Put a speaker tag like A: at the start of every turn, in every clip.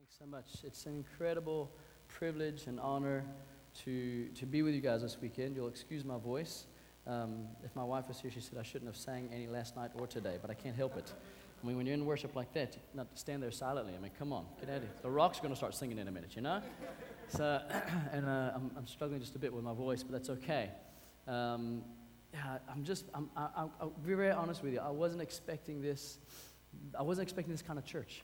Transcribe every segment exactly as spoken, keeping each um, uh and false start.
A: Thanks so much. It's an incredible privilege and honor to to be with you guys this weekend. You'll excuse my voice. Um, if my wife was here, she said I shouldn't have sang any last night or today, but I can't help it. I mean, when you're in worship like that, you not to stand there silently. I mean, come on, get out of here. The Rock's going to start singing in a minute, you know? So, and uh, I'm, I'm struggling just a bit with my voice, but that's okay. Um, yeah, I'm just, I'm, I, I, I'll be very honest with you. I wasn't expecting this. I wasn't expecting this kind of church.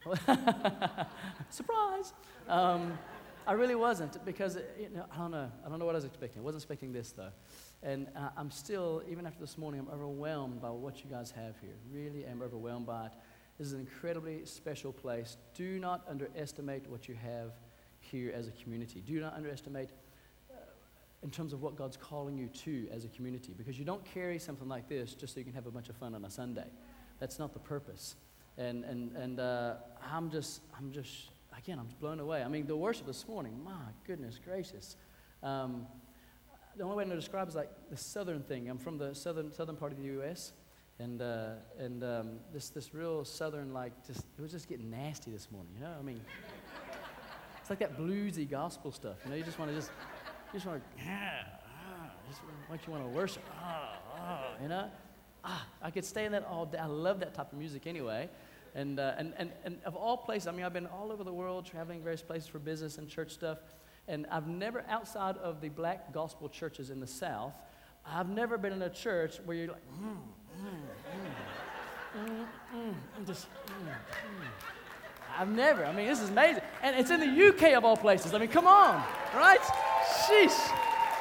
A: Surprise! Um, I really wasn't because you know I don't know. I don't know what I was expecting. I wasn't expecting this though, and uh, I'm still, even after this morning, I'm overwhelmed by what you guys have here. Really am overwhelmed by it. This is an incredibly special place. Do not underestimate what you have here as a community. Do not underestimate uh, in terms of what God's calling you to as a community, because you don't carry something like this just so you can have a bunch of fun on a Sunday. That's not the purpose. And and and uh, I'm just I'm just again I'm just blown away. I mean, the worship this morning, my goodness gracious. Um, the only way to describe it is like the southern thing. I'm from the southern southern part of the U S and uh, and um, this this real southern, like, just it was just getting nasty this morning. You know, I mean, it's like that bluesy gospel stuff. You know, you just want to just you just want to ah, ah, just like you want to worship. Ah, ah, you know. Ah, I could stay in that all day. I love that type of music anyway. And, uh, and, and, and of all places, I mean, I've been all over the world, traveling various places for business and church stuff. And I've never, outside of the black gospel churches in the South, I've never been in a church where you're like, mm, mm, mm, mm, mm, and just, mm, mm. I've never. I mean, this is amazing. And it's in the U K of all places. I mean, come on, right? Sheesh.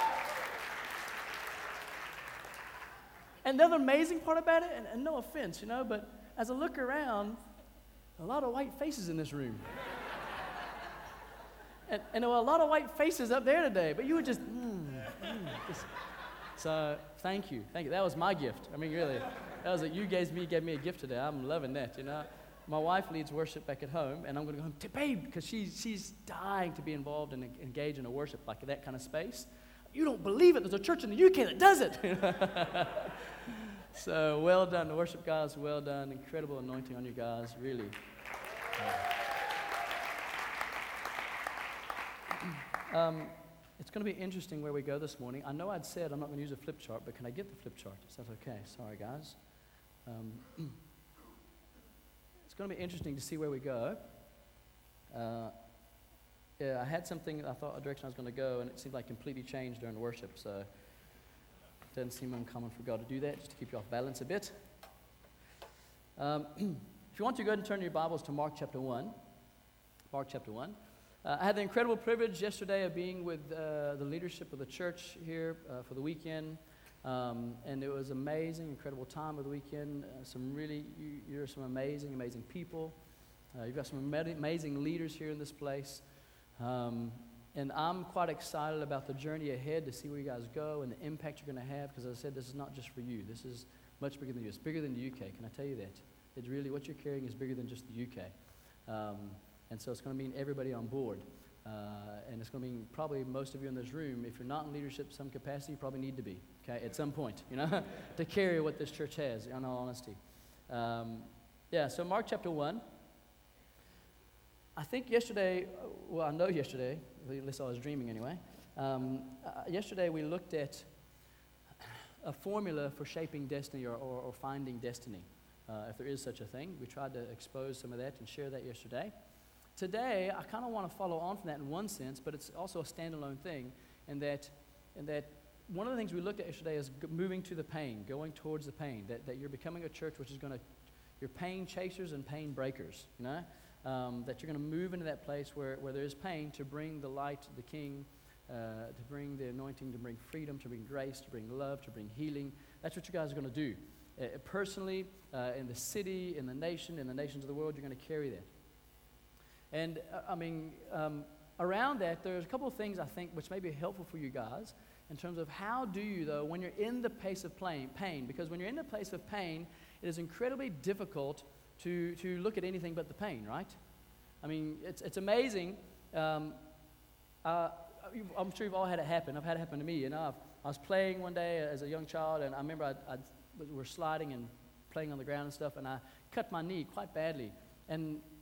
A: And the other amazing part about it, and, and no offense, you know, but as I look around, a lot of white faces in this room. and, and there were a lot of white faces up there today, but you were just, mm, mm, just so thank you, thank you. That was my gift. I mean, really, that was it. You gave me, gave me a gift today. I'm loving that, you know. My wife leads worship back at home, and I'm going to go home to babe, because she, she's dying to be involved and engage in a worship like that kind of space. You don't believe it. There's a church in the U K that does it. So well done, the worship guys. Well done. Incredible anointing on you guys. Really. Um, it's going to be interesting where we go this morning. I know I'd said I'm not going to use a flip chart, but can I get the flip chart? Is that okay? Sorry, guys. Um, it's going to be interesting to see where we go. Uh, Yeah, I had something, I thought a direction I was going to go, and it seemed like completely changed during worship, so it doesn't seem uncommon for God to do that, just to keep you off balance a bit. Um, if you want to, go ahead and turn your Bibles to Mark chapter one. Mark chapter one. Uh, I had the incredible privilege yesterday of being with uh, the leadership of the church here uh, for the weekend, um, and it was amazing, incredible time of the weekend. Uh, some really, you, you're some amazing, amazing people. Uh, you've got some ama- amazing leaders here in this place. Um, and I'm quite excited about the journey ahead to see where you guys go and the impact you're going to have, because as I said, this is not just for you. This is much bigger than you. It's bigger than the U K. Can I tell you that? It's really, what you're carrying is bigger than just the U K. Um, and so it's going to mean everybody on board. Uh, and it's going to mean probably most of you in this room, if you're not in leadership some capacity, you probably need to be, okay, at some point, you know, to carry what this church has, in all honesty. Um, yeah, so Mark chapter one. I think yesterday, well, I know yesterday, at least I was dreaming anyway. Um, uh, yesterday we looked at a formula for shaping destiny or, or, or finding destiny, uh, if there is such a thing. We tried to expose some of that and share that yesterday. Today, I kind of want to follow on from that in one sense, but it's also a standalone thing, in that, in that one of the things we looked at yesterday is g- moving to the pain, going towards the pain, that, that you're becoming a church which is going to, you're pain chasers and pain breakers, you know? Um, that you're going to move into that place where, where there is pain to bring the light of the King, uh, to bring the anointing, to bring freedom, to bring grace, to bring love, to bring healing. That's what you guys are going to do. Uh, personally, uh, in the city, in the nation, in the nations of the world, you're going to carry that. And, uh, I mean, um, around that, there's a couple of things I think which may be helpful for you guys in terms of how do you, though, when you're in the place of pain, pain, because when you're in the place of pain, it is incredibly difficult to to look at anything but the pain, right? I mean, it's it's amazing. Um, uh, I'm sure you've all had it happen. I've had it happen to me. You know, I've, I was playing one day as a young child, and I remember I, I we were sliding and playing on the ground and stuff, and I cut my knee quite badly. And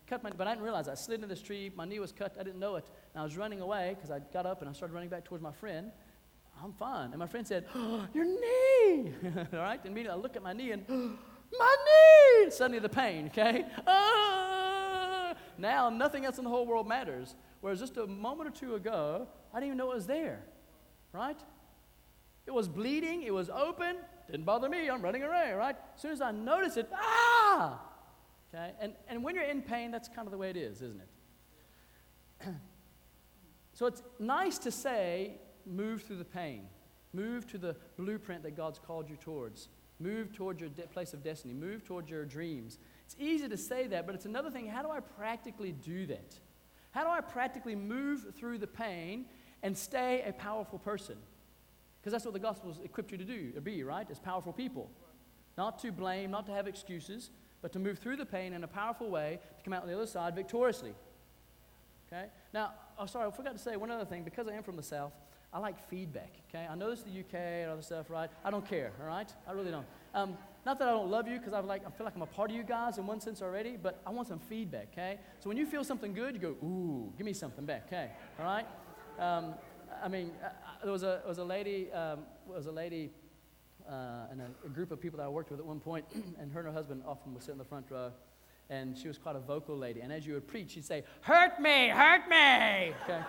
A: cut my, but I didn't realize I slid into this tree. My knee was cut. I didn't know it. And I was running away because I got up and I started running back towards my friend. I'm fine. And my friend said, oh, your knee. All right? And immediately I look at my knee and, oh, my knee. And suddenly the pain, okay? Ah! Now nothing else in the whole world matters. Whereas just a moment or two ago, I didn't even know it was there. Right? It was bleeding. It was open. Didn't bother me. I'm running away, right? As soon as I notice it, ah! Okay? And, and when you're in pain, that's kind of the way it is, isn't it? So it's nice to say, move through the pain. Move to the blueprint that God's called you towards. Move towards your de- place of destiny. Move towards your dreams. It's easy to say that, but it's another thing. How do I practically do that? How do I practically move through the pain and stay a powerful person? Because that's what the gospel's equipped you to do, to be, right? As powerful people. Not to blame, not to have excuses, but to move through the pain in a powerful way to come out on the other side victoriously. Okay? Now, oh, sorry, I forgot to say one other thing. Because I am from the South, I like feedback, okay? I know this is the U K and other stuff, right? I don't care, all right? I really don't. Um, not that I don't love you, because I like I feel like I'm a part of you guys in one sense already, but I want some feedback, okay? So when you feel something good, you go, ooh, give me something back, okay? All right? Um, I mean, uh, there was a, was a lady, um, was a lady uh, and a, a group of people that I worked with at one point, and her and her husband often would sit in the front row, and she was quite a vocal lady, and as you would preach, she'd say, hurt me, hurt me, okay?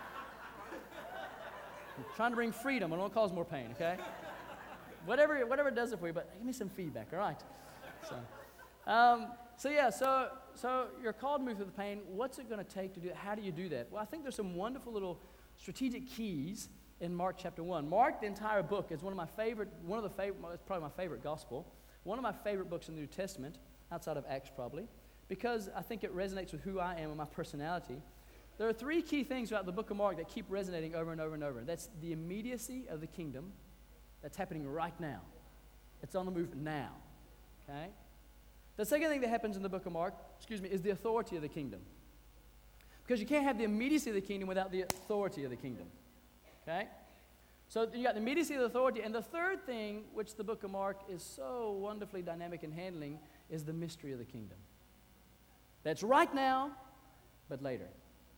A: I'm trying to bring freedom, and it won't cause more pain, okay? Whatever, whatever it does it for you, but give me some feedback, all right? So, um, so yeah, so so you're called to move through the pain. What's it going to take to do it? How do you do that? Well, I think there's some wonderful little strategic keys in Mark chapter one. Mark, the entire book, is one of my favorite, one of the favorite, it's probably my favorite gospel, one of my favorite books in the New Testament, outside of Acts probably, because I think it resonates with who I am and my personality. There are three key things about the book of Mark that keep resonating over and over and over. That's the immediacy of the kingdom. That's happening right now. It's on the move now. Okay? The second thing that happens in the book of Mark, excuse me, is the authority of the kingdom. Because you can't have the immediacy of the kingdom without the authority of the kingdom. Okay? So you got the immediacy of the authority. And the third thing, which the book of Mark is so wonderfully dynamic in handling, is the mystery of the kingdom. That's right now, but later.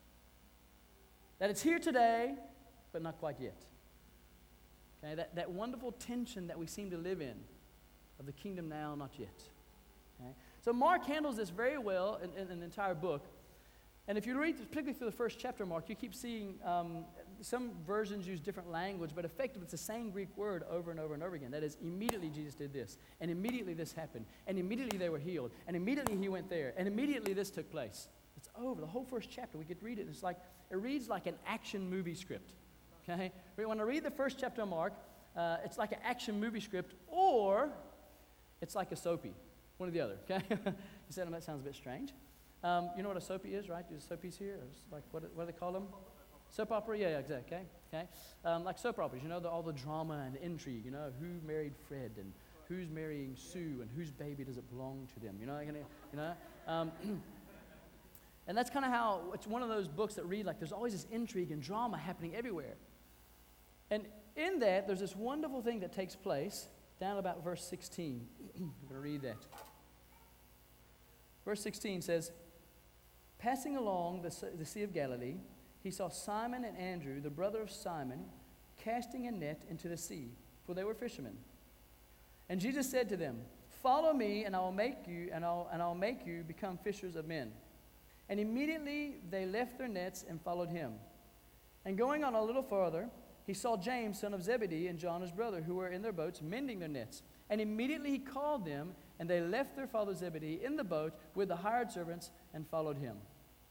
A: That it's here today, but not quite yet. Okay, that, that wonderful tension that we seem to live in of the kingdom now, not yet. Okay? So Mark handles this very well in, in, in the entire book. And if you read, particularly through the first chapter of Mark, you keep seeing um, some versions use different language, but effectively it's the same Greek word over and over and over again. That is, immediately Jesus did this, and immediately this happened, and immediately they were healed, and immediately he went there, and immediately this took place. It's over. The whole first chapter, we could read it. It's like, it reads like an action movie script. Okay? When I read the first chapter of Mark, uh, it's like an action movie script, or it's like a soapy. One or the other, okay? You said, that sounds a bit strange. Um, you know what a soapy is, right? There's soapies here. Or it's like, what, what do they call them? Soap opera? Yeah, yeah, exactly. Okay, okay. Um, like soap operas, you know, the, all the drama and intrigue, you know, who married Fred, and who's marrying Sue, and whose baby does it belong to them, you know? You know? Um, and that's kind of how, it's one of those books that read like there's always this intrigue and drama happening everywhere. And in that, there's this wonderful thing that takes place down about verse sixteen. I'm going to read that. Verse sixteen says, passing along the, the Sea of Galilee, he saw Simon and Andrew, the brother of Simon, casting a net into the sea, for they were fishermen. And Jesus said to them, follow me, and I will make you, and I'll, and I'll make you become fishers of men. And immediately they left their nets and followed him. And going on a little farther, he saw James, son of Zebedee, and John his brother, who were in their boats mending their nets. And immediately he called them, and they left their father Zebedee in the boat with the hired servants and followed him.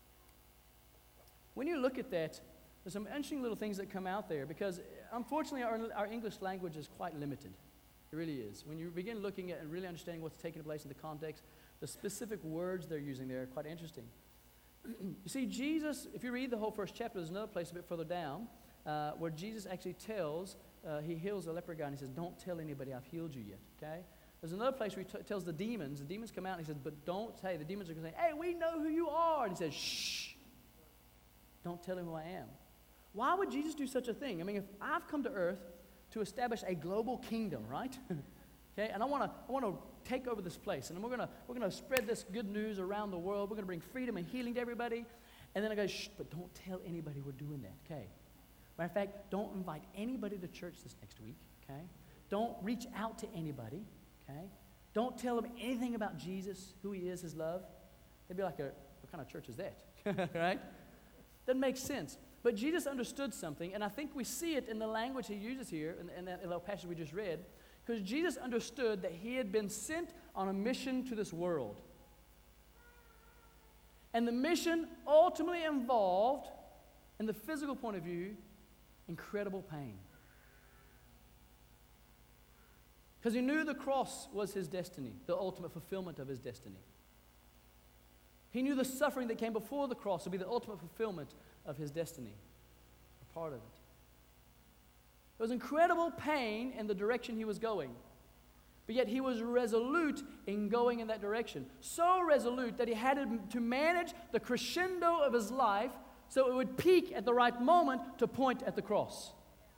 A: When you look at that, there's some interesting little things that come out there, because unfortunately our, our English language is quite limited. It really is. When you begin looking at and really understanding what's taking place in the context, the specific words they're using there are quite interesting. You see, Jesus, if you read the whole first chapter, there's another place a bit further down uh, where Jesus actually tells, uh, he heals a leper guy, and he says, don't tell anybody I've healed you yet, okay? There's another place where he t- tells the demons, the demons come out, and he says, but don't say, the demons are going to say, hey, we know who you are. And he says, shh, don't tell him who I am. Why would Jesus do such a thing? I mean, if I've come to earth to establish a global kingdom, right? Okay, and I want to I want to take over this place, and we're going to we're going to spread this good news around the world. We're going to bring freedom and healing to everybody. And then I go, shh, but don't tell anybody we're doing that, okay? Matter of fact, don't invite anybody to church this next week, okay? Don't reach out to anybody, okay? Don't tell them anything about Jesus, who he is, his love. They'd be like, a, what kind of church is that, right? Doesn't make sense. But Jesus understood something, and I think we see it in the language he uses here, in, in that little passage we just read, because Jesus understood that he had been sent on a mission to this world. And the mission ultimately involved, in the physical point of view, incredible pain. Because he knew the cross was his destiny, the ultimate fulfillment of his destiny. He knew the suffering that came before the cross would be the ultimate fulfillment of his destiny, a part of it. There was incredible pain in the direction he was going, but yet he was resolute in going in that direction. So resolute that he had to manage the crescendo of his life so it would peak at the right moment to point at the cross.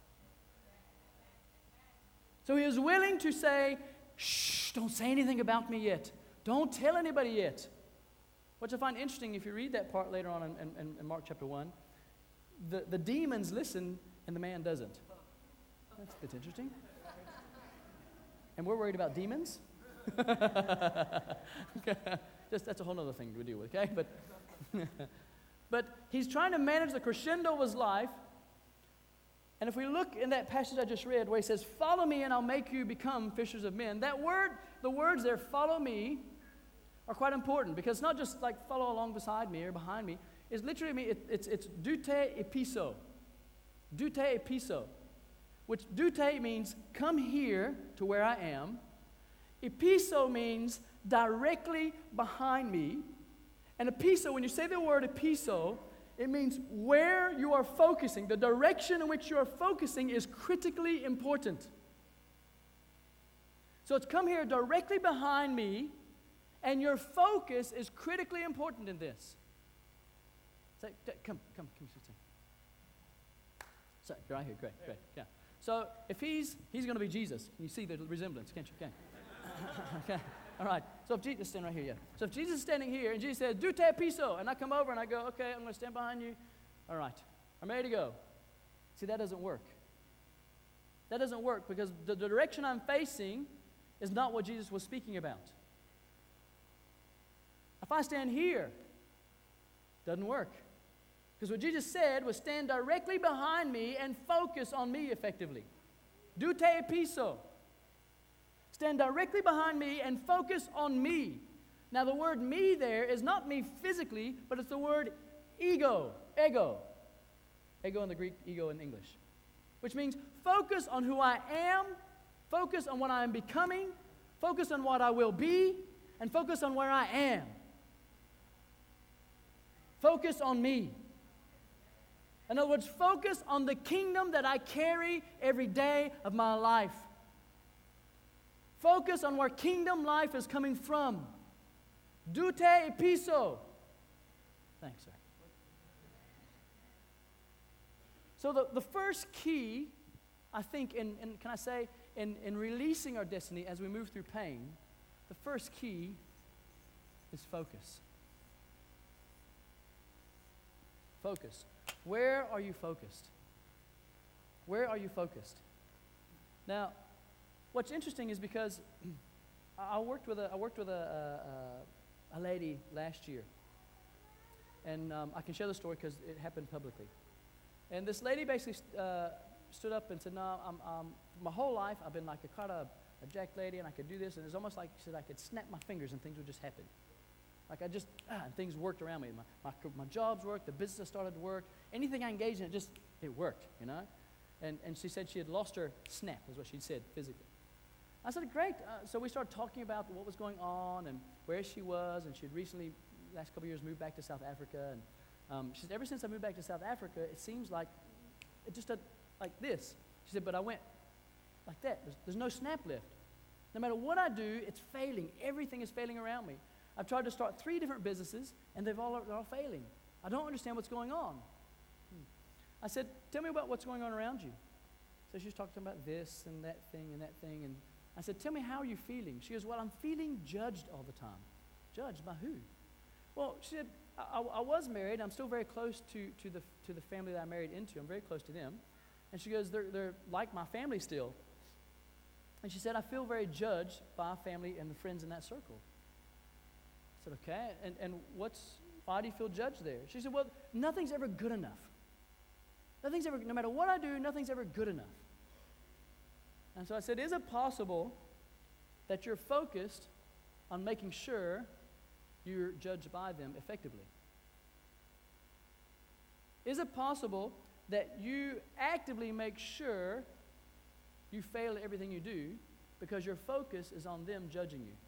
A: So he was willing to say, shh, don't say anything about me yet. Don't tell anybody yet. Which I find interesting if you read that part later on in, in, in Mark chapter one. The, the demons listen and the man doesn't. That's, that's interesting. And we're worried about demons? Okay. Just, that's a whole other thing to deal with, okay? But, but he's trying to manage the crescendo of his life. And if we look in that passage I just read where he says, follow me and I'll make you become fishers of men. That word, the words there, follow me, are quite important because it's not just like follow along beside me or behind me. It's literally, it, it's, it's dute episo. Dute episo. Which dute means come here to where I am. Episo means directly behind me. And episo, when you say the word episo, it means where you are focusing. The direction in which you are focusing is critically important. So it's come here directly behind me, and your focus is critically important in this. Say, come, come, come, sit down. So, you're right here, great, great, yeah. So if he's, he's going to be Jesus, you see the resemblance, can't you? Okay. Okay, all right. So if Jesus, stand right here, yeah. So if Jesus is standing here, and Jesus says, dute episo, and I come over and I go, okay, I'm going to stand behind you. All right, I'm ready to go. See, that doesn't work. That doesn't work because the, the direction I'm facing is not what Jesus was speaking about. If I stand here, doesn't work. Because what Jesus said was stand directly behind me and focus on me effectively. Dute episo. Stand directly behind me and focus on me. Now the word me there is not me physically, but it's the word ego, ego. Ego in the Greek, ego in English. Which means focus on who I am, focus on what I am becoming, focus on what I will be, and focus on where I am. Focus on me. In other words, focus on the kingdom that I carry every day of my life. Focus on where kingdom life is coming from. Dute episo. Thanks, sir. So the, the first key, I think, in, in can I say, in, in releasing our destiny as we move through pain, the first key is focus. Focus. Where are you focused? Where are you focused? Now, what's interesting is because I worked with a I worked with a a, a lady last year, and um, I can share the story because it happened publicly. And this lady basically uh, stood up and said, "No, I'm, um, my whole life I've been like a kind of a jack lady, and I could do this, and it's almost like she said I could snap my fingers and things would just happen." Like I just, ah, and things worked around me. My, my, my jobs worked, the business started to work. Anything I engaged in, it just, it worked, you know? And, and she said she had lost her snap, is what she said, physically. I said, great. Uh, so we started talking about what was going on and where she was, and she had recently, last couple of years, moved back to South Africa. And um, she said, ever since I moved back to South Africa, it seems like, it just did like this. She said, but I went like that. There's, there's no snap left. No matter what I do, it's failing. Everything is failing around me. I've tried to start three different businesses, and they've all, they're all failing. I don't understand what's going on. Hmm. I said, tell me about what's going on around you. So she was talking about this and that thing and that thing. And I said, tell me, how are you feeling? She goes, well, I'm feeling judged all the time. Judged by who? Well, she said, I, I, I was married. I'm still very close to, to, the, to the family that I married into. I'm very close to them. And she goes, they're, they're like my family still. And she said, I feel very judged by family and the friends in that circle. I said, okay, and, and what's, why do you feel judged there? She said, well, nothing's ever good enough. Nothing's ever, no matter what I do, nothing's ever good enough. And so I said, is it possible that you're focused on making sure you're judged by them effectively? Is it possible that you actively make sure you fail at everything you do because your focus is on them judging you?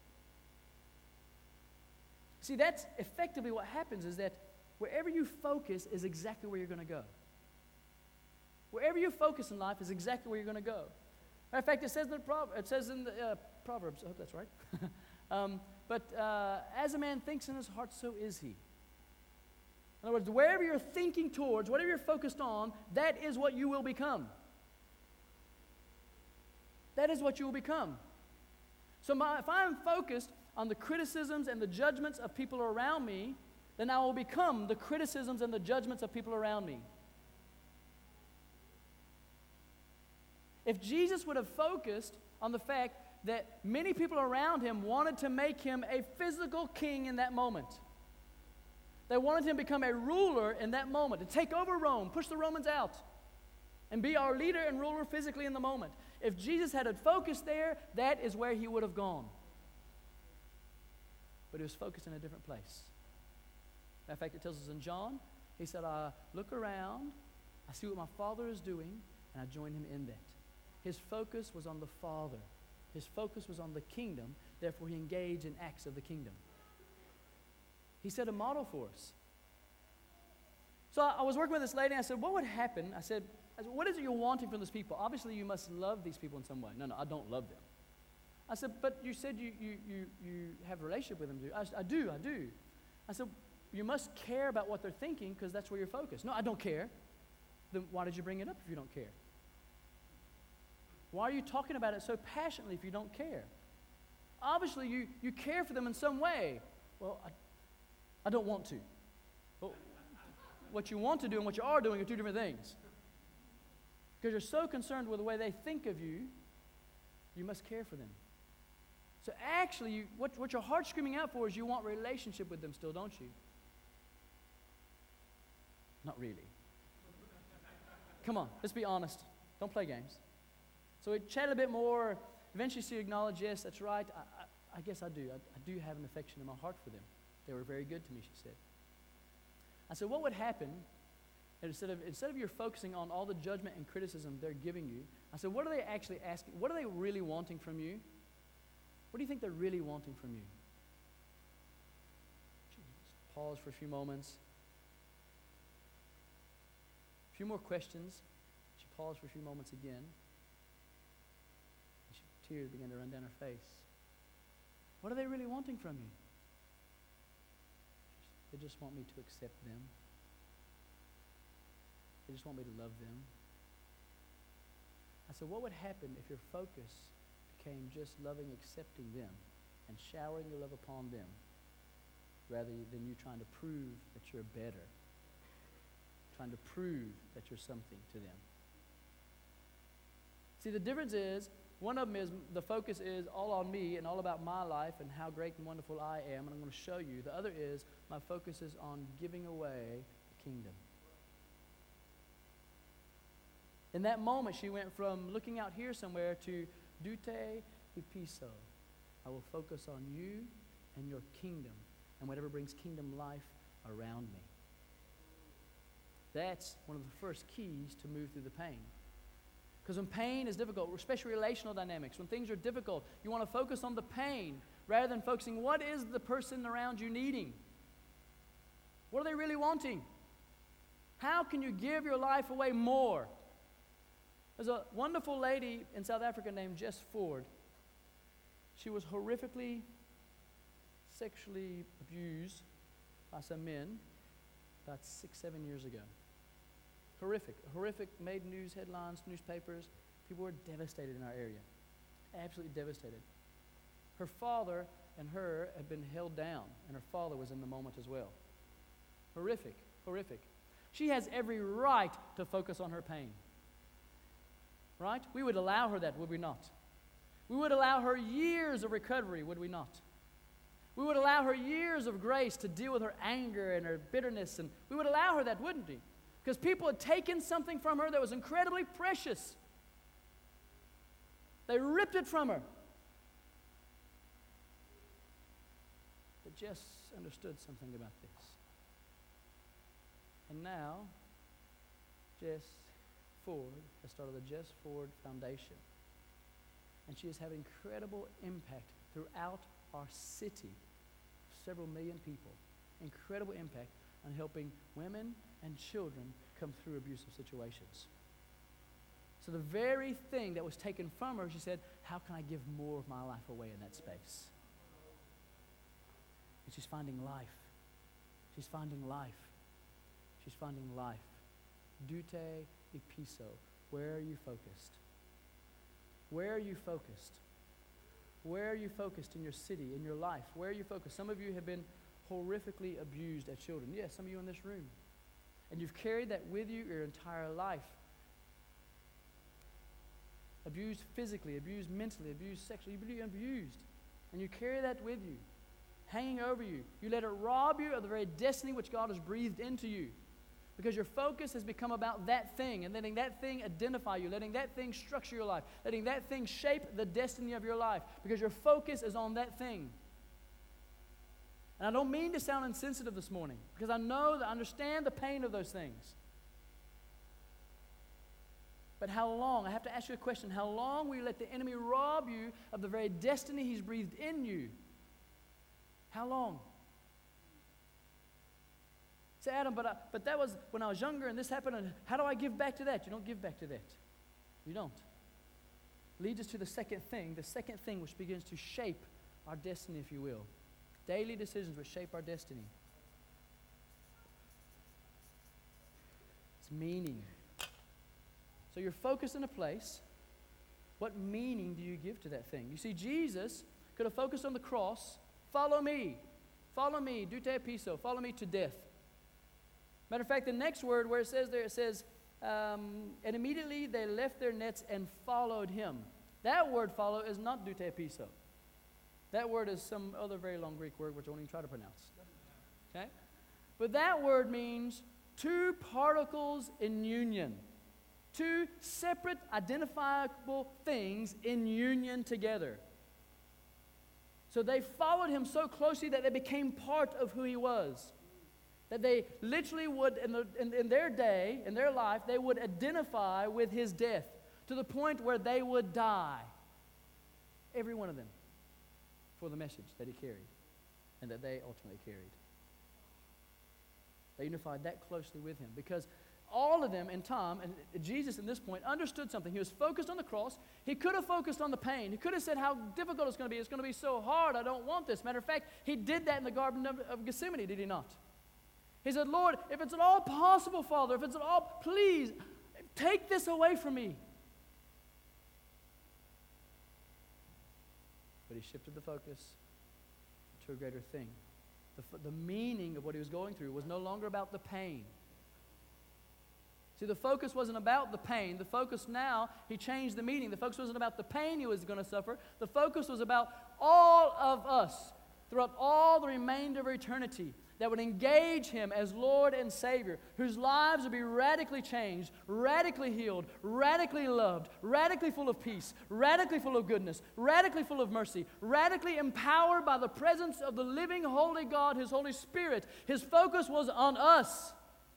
A: See, that's effectively what happens, is that wherever you focus is exactly where you're going to go. Wherever you focus in life is exactly where you're going to go. Matter of fact, it says in the, Pro- it says in the uh, Proverbs, I hope that's right. um, but uh, as a man thinks in his heart, so is he. In other words, wherever you're thinking towards, whatever you're focused on, that is what you will become. That is what you will become. So my, if I'm focused on the criticisms and the judgments of people around me, then I will become the criticisms and the judgments of people around me. If Jesus would have focused on the fact that many people around him wanted to make him a physical king in that moment, they wanted him to become a ruler in that moment, to take over Rome, push the Romans out, and be our leader and ruler physically in the moment. If Jesus had a focus there, that is where he would have gone. But he was focused in a different place. In fact, it tells us in John, he said, I look around, I see what my Father is doing, and I join him in that. His focus was on the Father. His focus was on the kingdom, therefore he engaged in acts of the kingdom. He set a model for us. So I, I was working with this lady, and I said, what would happen? I said, I said, what is it you're wanting from these people? Obviously, you must love these people in some way. No, no, I don't love them. I said, but you said you, you, you, you have a relationship with them. I, I do, I do. I said, you must care about what they're thinking because that's where you're focused. No, I don't care. Then why did you bring it up if you don't care? Why are you talking about it so passionately if you don't care? Obviously, you, you care for them in some way. Well, I, I don't want to. Well, what you want to do and what you are doing are two different things. Because you're so concerned with the way they think of you, you must care for them. So actually, you, what, what your heart's screaming out for is you want relationship with them still, don't you? Not really. Come on, let's be honest. Don't play games. So we chatted a bit more. Eventually she acknowledged, yes, that's right. I, I, I guess I do. I, I do have an affection in my heart for them. They were very good to me, she said. I said, what would happen instead of, instead of you focusing on all the judgment and criticism they're giving you, I said, what are they actually asking? What are they really wanting from you? What do you think they're really wanting from you? She just paused for a few moments. A few more questions. She paused for a few moments again. Tears began to run down her face. What are they really wanting from you? They just want me to accept them. They just want me to love them. I said, what would happen if your focus became just loving, accepting them, and showering your love upon them, rather than you trying to prove that you're better, trying to prove that you're something to them? See, the difference is, one of them is the focus is all on me and all about my life and how great and wonderful I am, and I'm going to show you. The other is my focus is on giving away the kingdom. In that moment, she went from looking out here somewhere to dute e piso. I will focus on you and your kingdom and whatever brings kingdom life around me. That's one of the first keys to move through the pain. Because when pain is difficult, especially relational dynamics, when things are difficult, you want to focus on the pain rather than focusing what is the person around you needing. What are they really wanting? How can you give your life away more? There's a wonderful lady in South Africa named Jess Ford. She was horrifically sexually abused by some men about six, seven years ago. Horrific. Horrific, made news headlines, newspapers. People were devastated in our area. absolutely devastated. Her father and her had been held down, and her father was in the moment as well. Horrific, horrific. She has every right to focus on her pain. Right? We would allow her that, would we not? We would allow her years of recovery, would we not? We would allow her years of grace to deal with her anger and her bitterness, and we would allow her that, wouldn't we? Because people had taken something from her that was incredibly precious. They ripped it from her. But Jess understood something about this. And now, Jess Ford has started the Jess Ford Foundation. And she is having incredible impact throughout our city, several million people. Incredible impact on helping women and children come through abusive situations. So the very thing that was taken from her, she said, how can I give more of my life away in that space? And she's finding life. She's finding life. She's finding life. Dute e piso. Where are you focused? Where are you focused? Where are you focused in your city, in your life? Where are you focused? Some of you have been horrifically abused as children. Yes, some of you in this room. And you've carried that with you your entire life. Abused physically, abused mentally, abused sexually. You've been abused. And you carry that with you, hanging over you. You let it rob you of the very destiny which God has breathed into you. Because your focus has become about that thing, and letting that thing identify you, letting that thing structure your life, letting that thing shape the destiny of your life, because your focus is on that thing. And I don't mean to sound insensitive this morning, because I know that I understand the pain of those things. But how long? I have to ask you a question. How long will you let the enemy rob you of the very destiny he's breathed in you? How long? Say, Adam, but, I, but that was when I was younger and this happened, and how do I give back to that? You don't give back to that. You don't. Leads us to the second thing, the second thing which begins to shape our destiny, if you will. Daily decisions which shape our destiny. It's meaning. So you're focused in a place. What meaning do you give to that thing? You see, Jesus could have focused on the cross. Follow me. Follow me. Dute piso. Follow me to death. Matter of fact, the next word where it says there, it says, um, and immediately they left their nets and followed him. That word follow is not dute piso. That word is some other very long Greek word which I won't even try to pronounce. Okay? But that word means two particles in union. Two separate, identifiable things in union together. So they followed him so closely that they became part of who he was. That they literally would, in, the, in, in their day, in their life, they would identify with his death to the point where they would die. Every one of them. For the message that he carried and that they ultimately carried. They unified that closely with him because all of them in Tom and Jesus at this point understood something. He was focused on the cross. He could have focused on the pain. He could have said how difficult it's going to be. It's going to be so hard. I don't want this. Matter of fact, he did that in the Garden of, of Gethsemane, did he not? He said, Lord, if it's at all possible, Father, if it's at all, please take this away from me. But he shifted the focus to a greater thing. The, the meaning of what he was going through was no longer about the pain. See, the focus wasn't about the pain. The focus now, he changed the meaning. The focus wasn't about the pain he was going to suffer. The focus was about all of us throughout all the remainder of eternity that would engage him as Lord and Savior, whose lives would be radically changed, radically healed, radically loved, radically full of peace, radically full of goodness, radically full of mercy, radically empowered by the presence of the living, holy God, his Holy Spirit. His focus was on us.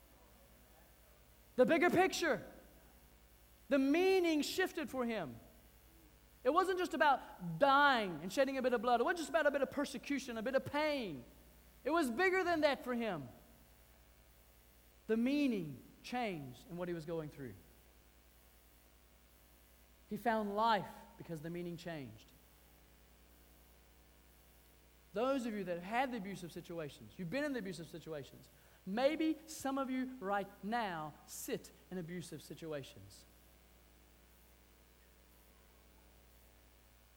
A: The bigger picture. The meaning shifted for him. It wasn't just about dying and shedding a bit of blood. It wasn't just about a bit of persecution, a bit of pain. It was bigger than that for him. The meaning changed in what he was going through. He found life because the meaning changed. Those of you that have had the abusive situations, you've been in the abusive situations, maybe some of you right now sit in abusive situations.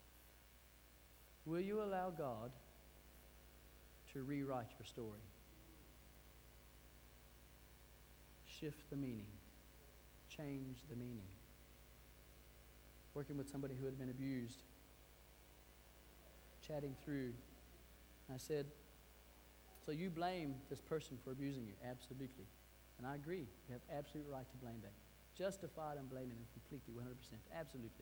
A: Will you allow God to rewrite your story? Shift the meaning. Change the meaning. Working with somebody who had been abused, chatting through, I said, so you blame this person for abusing you? Absolutely. And I agree. You have absolute right to blame them. Justified in blaming them completely, one hundred percent. Absolutely.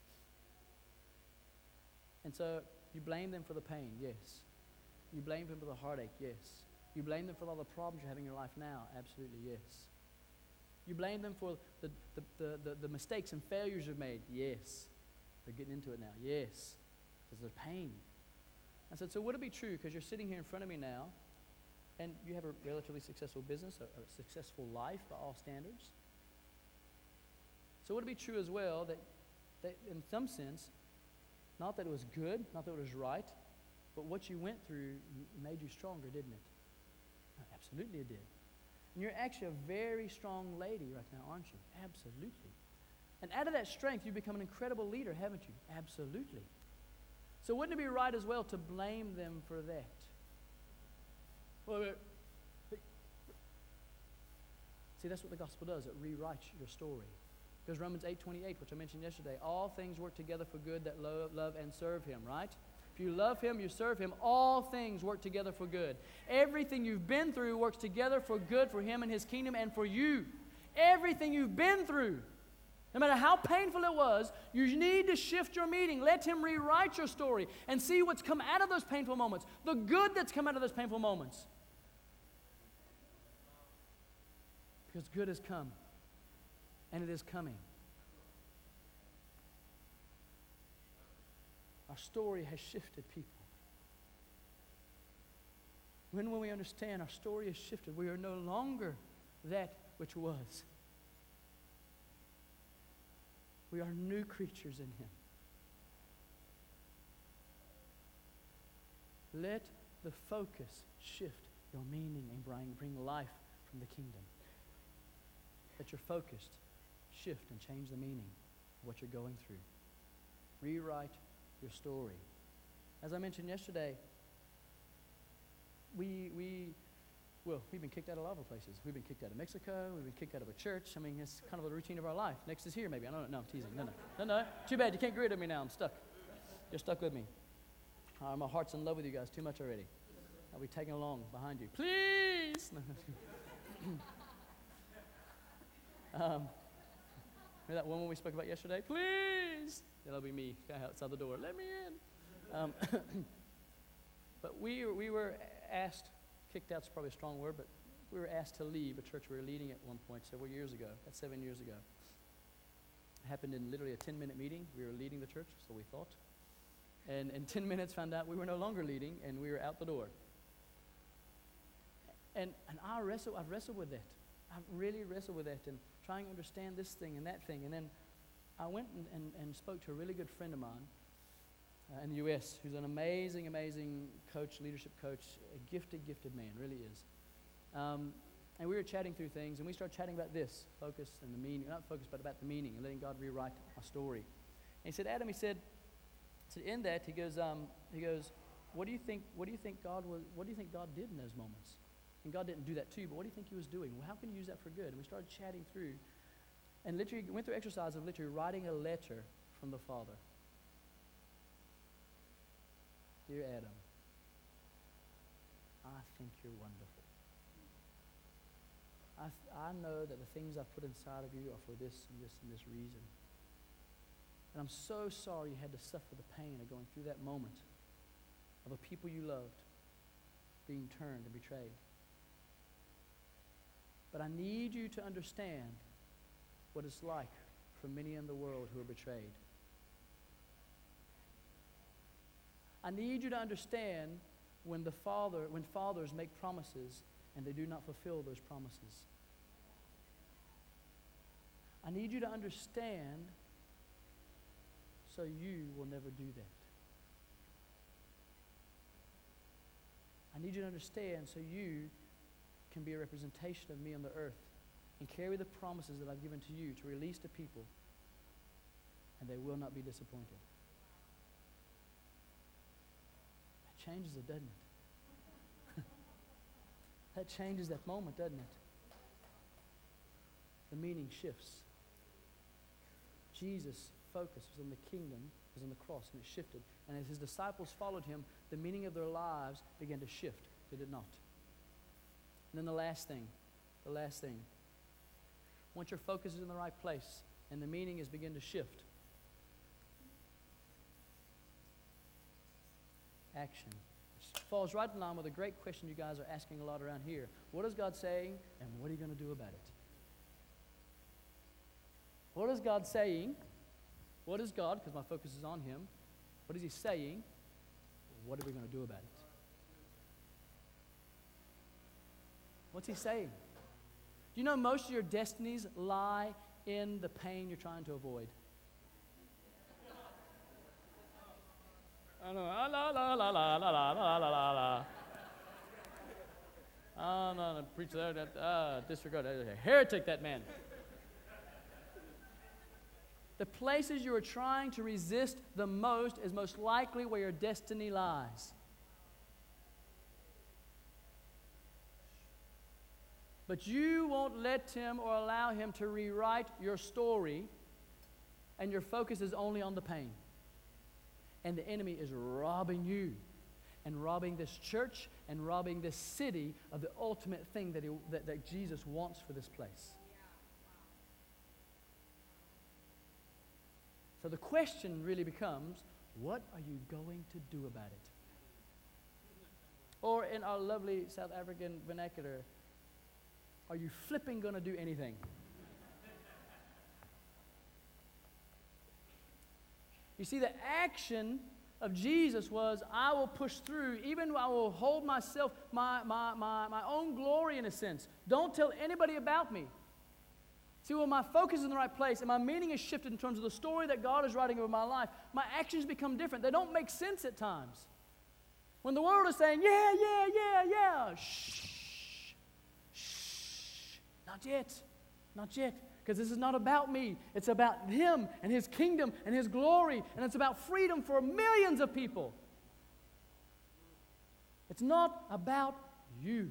A: And so you blame them for the pain, yes. You blame them for the heartache, yes. You blame them for all the problems you're having in your life now, absolutely, yes. You blame them for the, the, the, the, the mistakes and failures you've made, yes. They're getting into it now, yes. Because there's pain. I said, so would it be true, because you're sitting here in front of me now, and you have a relatively successful business, a, a successful life by all standards. So would it be true as well that, that in some sense, not that it was good, not that it was right, but what you went through made you stronger, didn't it? No, absolutely it did. And you're actually a very strong lady right now, aren't you? Absolutely. And out of that strength, you've become an incredible leader, haven't you? Absolutely. So wouldn't it be right as well to blame them for that? Well, see, that's what the gospel does. It rewrites your story. Because Romans eight twenty-eight, which I mentioned yesterday, all things work together for good that lo- love and serve Him, right? If you love Him, you serve Him, all things work together for good. Everything you've been through works together for good for Him and His kingdom and for you. Everything you've been through, no matter how painful it was, you need to shift your meaning. Let Him rewrite your story and see what's come out of those painful moments, the good that's come out of those painful moments. Because good has come, and it is coming. Our story has shifted, people. When, when we understand our story has shifted, we are no longer that which was. We are new creatures in Him. Let the focus shift your meaning and bring, bring life from the kingdom. Let your focus shift and change the meaning of what you're going through. Rewrite your story. As I mentioned yesterday, we, we, well, we've been kicked out of a lot of places. We've been kicked out of Mexico. We've been kicked out of a church. I mean, it's kind of a routine of our life. Next is here, maybe. I don't know. No, I'm teasing. No, no. No, no. Too bad. You can't get rid of me now. I'm stuck. You're stuck with me. Uh, my heart's in love with you guys too much already. I'll be tagging along behind you. Please! um, remember that woman we spoke about yesterday? Please! That'll be me outside the door. Let me in. Um, but we, we were asked, kicked out's probably a strong word, but we were asked to leave a church we were leading at one point several years ago. That's seven years ago. It happened in literally a ten-minute meeting. We were leading the church, so we thought. And in ten minutes found out we were no longer leading, and we were out the door. And and I wrestle, I've wrestled with that. I've really wrestled with that and trying to understand this thing and that thing. And then I went and, and, and spoke to a really good friend of mine uh, in the U S who's an amazing, amazing coach, leadership coach, a gifted, gifted man, really is. Um, and we were chatting through things, and we started chatting about this, focus and the meaning, not focus, but about the meaning and letting God rewrite our story. And he said, Adam, he said, so in that, he goes, um, he goes, what do you think, what do you think God was, what do you think God did in those moments? And God didn't do that too, but what do you think He was doing? Well, how can you use that for good? And we started chatting through, and literally went through exercise of literally writing a letter from the Father. Dear Adam, I think you're wonderful. I, th- I know that the things I've put inside of you are for this and this and this reason. And I'm so sorry you had to suffer the pain of going through that moment of a people you loved being turned and betrayed. But I need you to understand what it's like for many in the world who are betrayed. I need you to understand when the father, when fathers make promises and they do not fulfill those promises. I need you to understand so you will never do that. I need you to understand so you can be a representation of me on the earth and carry the promises that I've given to you to release to people, and they will not be disappointed. changes it, doesn't it? That changes that moment, doesn't it? The meaning shifts. Jesus' focus was on the kingdom, was on the cross, and it shifted. And as his disciples followed him, the meaning of their lives began to shift. Did it not? And then the last thing, the last thing. Once your focus is in the right place and the meaning is begin to shift, action. It falls right in line with a great question you guys are asking a lot around here. What is God saying, and what are you going to do about it? What is God saying? What is God, because my focus is on him, what is he saying? What are we going to do about it? What's he saying? Do you know most of your destinies lie in the pain you're trying to avoid? I know, la la la la la la la la la la. Oh, no, no, preach that, that uh, disregard, that, a heretic, that man. The places you are trying to resist the most is most likely where your destiny lies. But you won't let him or allow him to rewrite your story, and your focus is only on the pain. And the enemy is robbing you and robbing this church and robbing this city of the ultimate thing that, he, that, that Jesus wants for this place. So the question really becomes, what are you going to do about it? Or in our lovely South African vernacular, are you flipping going to do anything? You see, the action of Jesus was, I will push through, even I will hold myself, my, my, my, my own glory in a sense. Don't tell anybody about me. See, when my focus is in the right place and my meaning is shifted in terms of the story that God is writing over my life, my actions become different. They don't make sense at times. When the world is saying, yeah, yeah, yeah, yeah, shh, shh, not yet, not yet. Because this is not about me. It's about him and his kingdom and his glory. And it's about freedom for millions of people. It's not about you.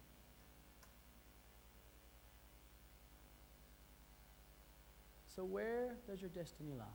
A: So where does your destiny lie?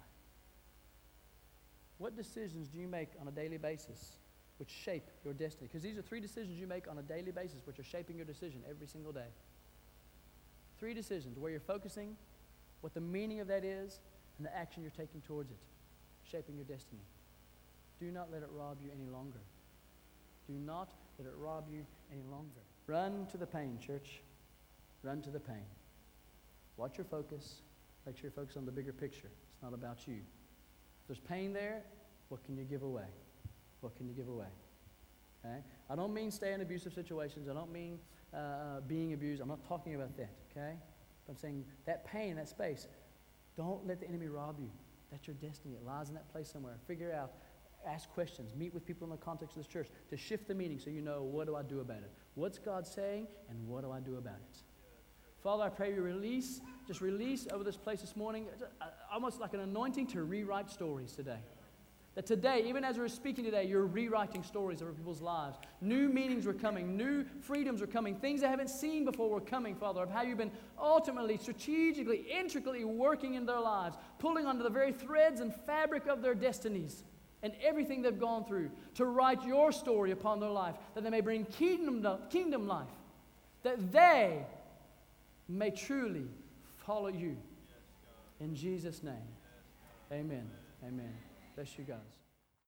A: What decisions do you make on a daily basis which shape your destiny? Because these are three decisions you make on a daily basis which are shaping your decision every single day. Three decisions: where you're focusing, what the meaning of that is, and the action you're taking towards it, shaping your destiny. Do not let it rob you any longer. Do not let it rob you any longer. Run to the pain, church. Run to the pain. Watch your focus. Make sure you focus on the bigger picture. It's not about you. If there's pain there, what can you give away? What can you give away? Okay? I don't mean stay in abusive situations. I don't mean uh, being abused. I'm not talking about that, okay? But I'm saying that pain, that space, don't let the enemy rob you. That's your destiny. It lies in that place somewhere. Figure out, ask questions, meet with people in the context of this church to shift the meaning so you know, what do I do about it? What's God saying, and what do I do about it? Father, I pray you release, just release over this place this morning, almost like an anointing to rewrite stories today. That today, even as we're speaking today, you're rewriting stories over people's lives. New meanings were coming. New freedoms were coming. Things they haven't seen before were coming, Father, of how you've been ultimately, strategically, intricately working in their lives, pulling onto the very threads and fabric of their destinies and everything they've gone through to write your story upon their life, that they may bring kingdom, kingdom life, that they may truly follow you. In Jesus' name, amen. Amen. Bless you guys.